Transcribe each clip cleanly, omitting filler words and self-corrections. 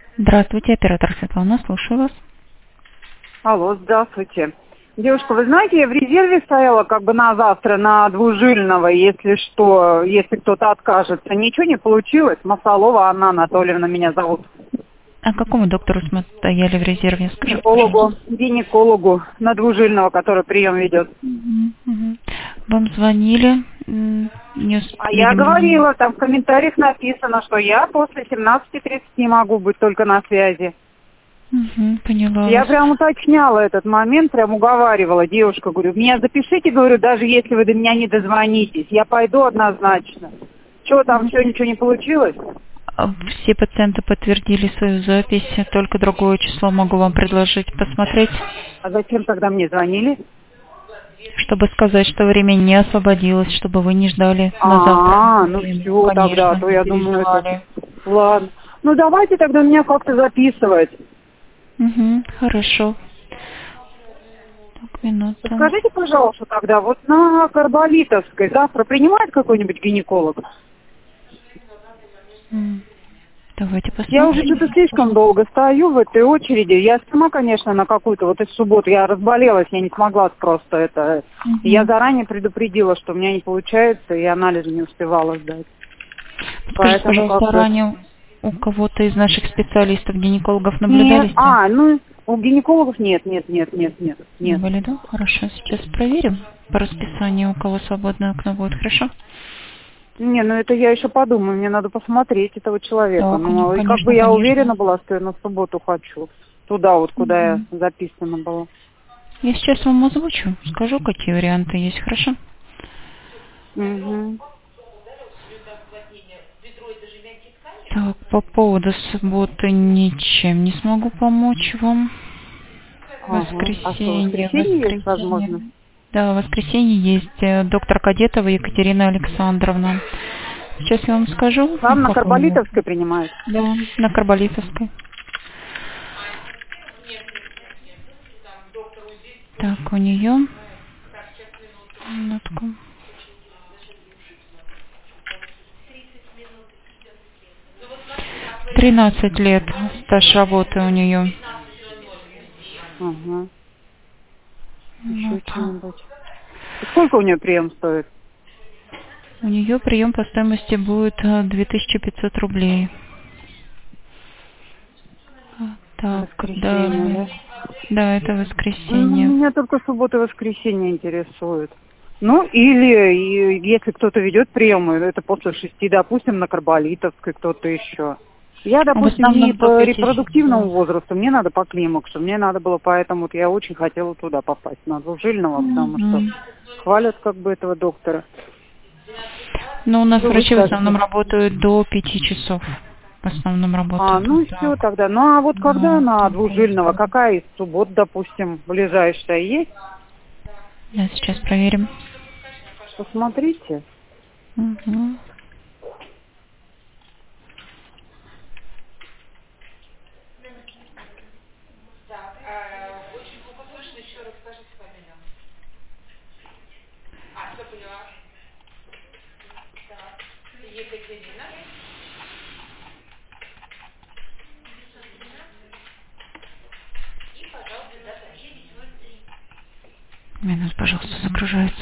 Здравствуйте, оператор Светлана, слушаю вас. Алло, здравствуйте. Девушка, вы знаете, я в резерве стояла как бы на завтра, на двужильного, если что, если кто-то откажется. Ничего не получилось. Масалова Анна Анатольевна меня зовут. А какому доктору стояли в резерве? Скажите, Гинекологу на двужильного, который прием ведет. Вам звонили? А я говорила, там в комментариях написано, что я после 17:30 не могу быть только на связи. Поняла. Я прям уточняла этот момент, прям уговаривала девушка, говорю, меня запишите, говорю, даже если вы до меня не дозвонитесь, я пойду однозначно. Что там, все, ничего не получилось? Все пациенты подтвердили свою запись, только другое число могу вам предложить посмотреть. А зачем тогда мне звонили? Чтобы сказать, что время не освободилось, чтобы вы не ждали на завтра. Ну все, тогда, то я думаю, это... Ладно. Ну давайте тогда меня как-то записывать. Хорошо. Так, минуту. Скажите, пожалуйста, тогда, вот на Карболитовской завтра принимает какой-нибудь гинеколог? Давайте посмотрим. Я уже что-то слишком долго стою в этой очереди. Я сама, конечно, на какую-то вот из субботы я разболелась, я не смогла просто это. Я заранее предупредила, что у меня не получается, и анализы не успевала сдать. Скажите, пожалуйста, ранее у кого-то из наших специалистов, гинекологов наблюдались? Нет, у гинекологов нет. Не были, да? Хорошо, сейчас проверим по расписанию, у кого свободное окно будет, хорошо? Не, это я еще подумаю, мне надо посмотреть этого человека. Да, конечно, и как бы я уверена была, что я на субботу хочу. Туда вот, куда я записана была. Я сейчас вам озвучу, скажу, какие варианты есть, хорошо? Так, по поводу субботы ничем не смогу помочь вам. Воскресенье. Есть возможность? Да, в воскресенье есть доктор Кадетова Екатерина Александровна. Сейчас я вам скажу. Вам на Карболитовской принимают? Да, на Карболитовской. Так, у нее... Минутку. — 13 лет стаж работы у нее. Еще что-нибудь. Сколько у нее прием стоит? У нее прием по стоимости будет 2500 рублей. Так, да, это воскресенье. Меня только суббота и воскресенье интересует. Или если кто-то ведет приемы, это после 6, допустим, на Карболитовской кто-то еще. Я, допустим, не по репродуктивному возрасту, мне надо по климаксу, мне надо было, поэтому я очень хотела туда попасть, на двужильного, потому что хвалят как бы этого доктора. У нас врачи в основном работают до 5 часов. В основном работают. Все тогда. А вот когда на двужильного, какая из суббот, допустим, ближайшая есть? Да, сейчас проверим. Посмотрите. Минут, пожалуйста, загружается.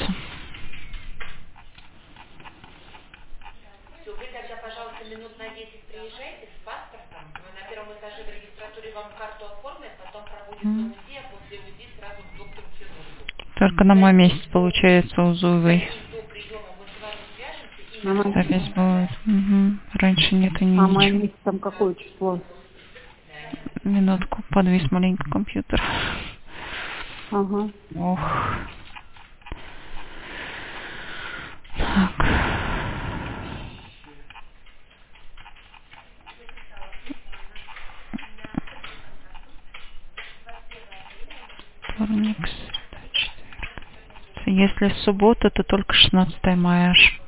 Вы тогда, пожалуйста, минут на 10 приезжайте с паспортом. Мы на первом этаже в регистратуре вам карту оформят, потом проводится УЗИ, а после УЗИ сразу к доктору-хирургу. Только на мой месяц получается УЗУевый. До приема мы с вами свяжемся. Запись будет. Раньше нету ничего. А мой месяц там какое число? Минутку, подвис маленько компьютер. Ох. Так. Вторник, среда, четверг. Если суббота, то только 16 мая аж.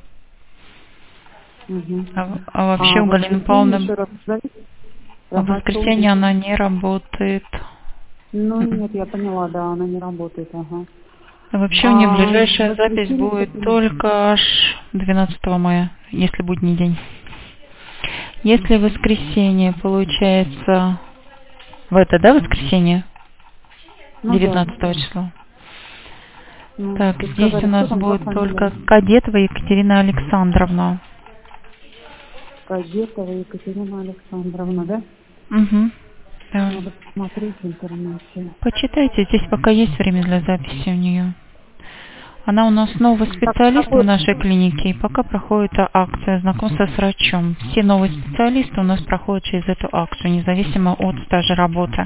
А вообще у Галины Павловны в воскресенье она не работает. Нет, я поняла, да, она не работает, А вообще у нее ближайшая запись будет только аж 12 мая, если будний день. Если воскресенье получается в это, да, воскресенье? 19 числа. Так, здесь у нас будет только Кадетова Екатерина Александровна. Кадетова Екатерина Александровна, да? Угу. Да. Надо посмотреть в интернете. Почитайте, здесь пока есть время для записи у нее. Она у нас новый специалист в нашей клинике, и пока проходит акция знакомства с врачом. Все новые специалисты у нас проходят через эту акцию, независимо от стажа работы.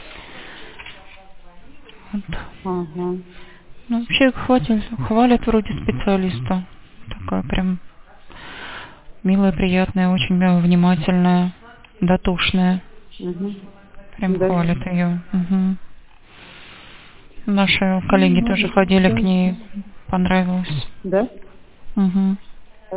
Вот. Ага. Ну, вообще хвалят вроде специалиста. Такая прям милая, приятная, очень внимательная, дотошная. Угу. Прям хвалят ее. Угу. Наши коллеги тоже ходили к ней, понравилось. Да? Угу. Да.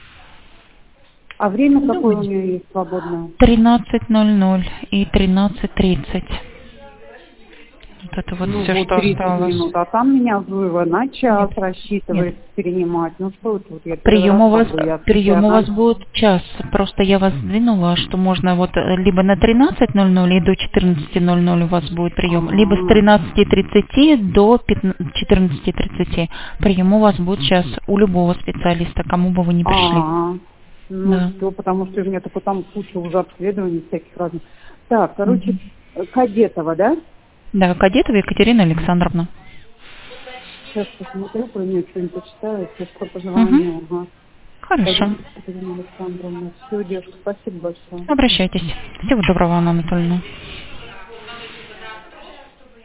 А время какое у нее есть свободное? 13:00 и 13:30. Вот это вот все, вот что 30 осталось. минут, а там меня вызова на час рассчитывает перенимать. Ну что это вот я Прием у вас будет час. Просто я вас сдвинула, что можно вот либо на 13:00 и до 14:00 у вас будет прием, либо с 13:30 до 14:30. Прием у вас будет час у любого специалиста, кому бы вы ни пришли. Ну да. Что, потому что у меня только там куча уже обследований всяких разных. Так, короче, Кадетова, да? Да, Кадетова Екатерина Александровна. Сейчас посмотрю, про нее что-нибудь почитаю, сейчас позвоню. Ага. Хорошо. Екатерина Александровна. Все, девушка, спасибо большое. Обращайтесь. Всего доброго, Анна Анатольевна.